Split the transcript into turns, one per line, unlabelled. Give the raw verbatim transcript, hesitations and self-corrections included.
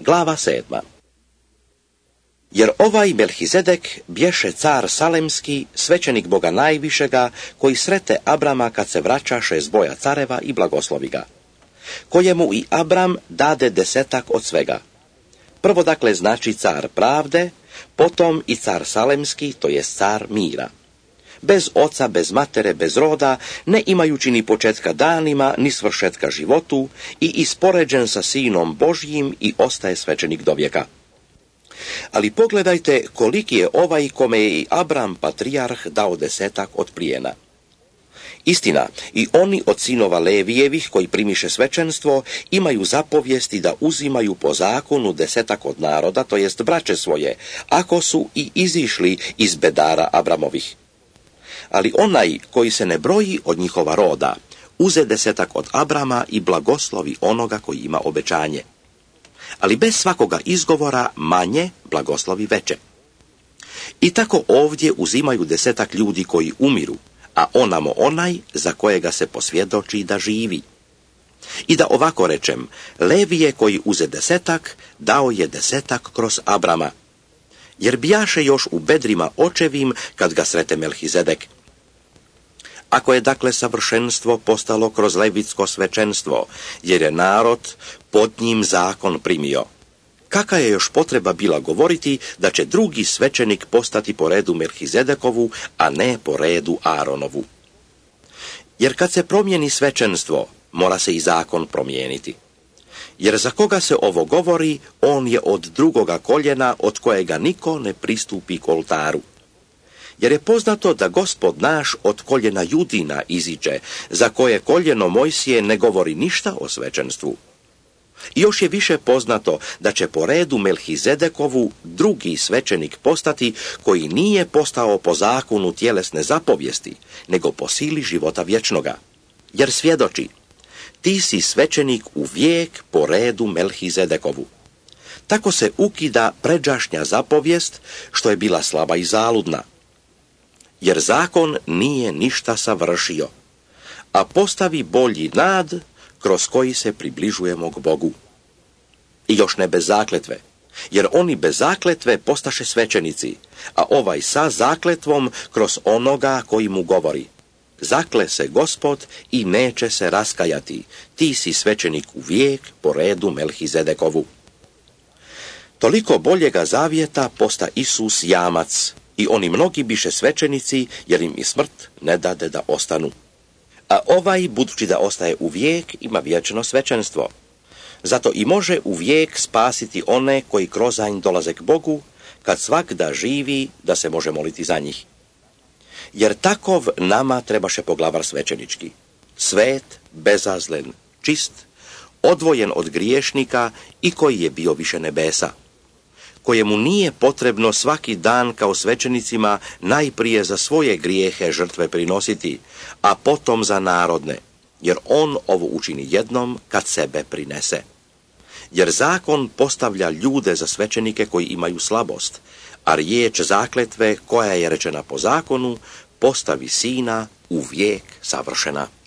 Glava sedma. Jer ovaj Melhizedek bješe car Salemski, svećenik Boga najvišega, koji srete Abrama kad se vraćaše s boja careva i blagoslovi ga, kojemu i Abram dade desetak od svega. Prvo dakle znači car pravde, potom i car Salemski, to je car mira. Bez oca, bez matere, bez roda, ne imajući ni početka danima, ni svršetka životu, i ispoređen sa sinom Božjim i ostaje svećenik do vijeka. Ali pogledajte koliki je ovaj kome je i Abram patrijarh dao desetak od plijena. Istina, i oni od sinova Levijevih koji primiše svećenstvo imaju zapovijesti da uzimaju po zakonu desetak od naroda, to jest braće svoje, ako su i izišli iz bedara Abramovih. Ali onaj koji se ne broji od njihova roda, uze desetak od Abrama i blagoslovi onoga koji ima obećanje. Ali bez svakoga izgovora manje blagoslovi veće. I tako ovdje uzimaju desetak ljudi koji umiru, a onamo onaj za kojega se posvjedoči da živi. I da ovako rečem, Levije koji uze desetak, dao je desetak kroz Abrama, jer bijaše još u bedrima očevim kad ga srete Melhizedek. Ako je dakle savršenstvo postalo kroz levitsko svečenstvo, jer je narod pod njim zakon primio, kakva je još potreba bila govoriti da će drugi svećenik postati po redu Melhizedekovu, a ne po redu Aaronovu? Jer kad se promijeni svečenstvo, mora se i zakon promijeniti. Jer za koga se ovo govori, on je od drugoga koljena od kojega niko ne pristupi k oltaru. Jer je poznato da Gospod naš od koljena Judina iziđe, za koje koljeno Mojsije ne govori ništa o svečenstvu. I još je više poznato da će po redu Melhizedekovu drugi svećenik postati koji nije postao po zakonu tjelesne zapovijesti, nego po sili života vječnoga. Jer svjedoči, ti si svećenik u vijek po redu Melhizedekovu. Tako se ukida pređašnja zapovijest, što je bila slaba i zaludna. Jer zakon nije ništa savršio, a postavi bolji nad kroz koji se približujemo k Bogu. I još ne bez zakletve, jer oni bez zakletve postaše svećenici, a ovaj sa zakletvom kroz onoga koji mu govori. Zakle se Gospod i neće se raskajati, ti si svećenik u vijek po redu Melhizedekovu. Toliko boljega zavjeta posta Isus jamac, i oni mnogi biše svećenici, jer im i smrt ne dade da ostanu. A ovaj, budući da ostaje u vijek, ima vječno svećenstvo. Zato i može u vijek spasiti one koji kroz nj dolaze k Bogu, kad svak da živi, da se može moliti za njih. Jer takov nama trebaše poglavar svećenički. Svet, bezazlen, čist, odvojen od griješnika i koji je bio više nebesa, kojemu nije potrebno svaki dan kao svećenicima najprije za svoje grijehe žrtve prinositi, a potom za narodne, jer on ovo učini jednom kad sebe prinese. Jer zakon postavlja ljude za svećenike koji imaju slabost, a riječ zakletve koja je rečena po zakonu postavi sina u vijek savršena.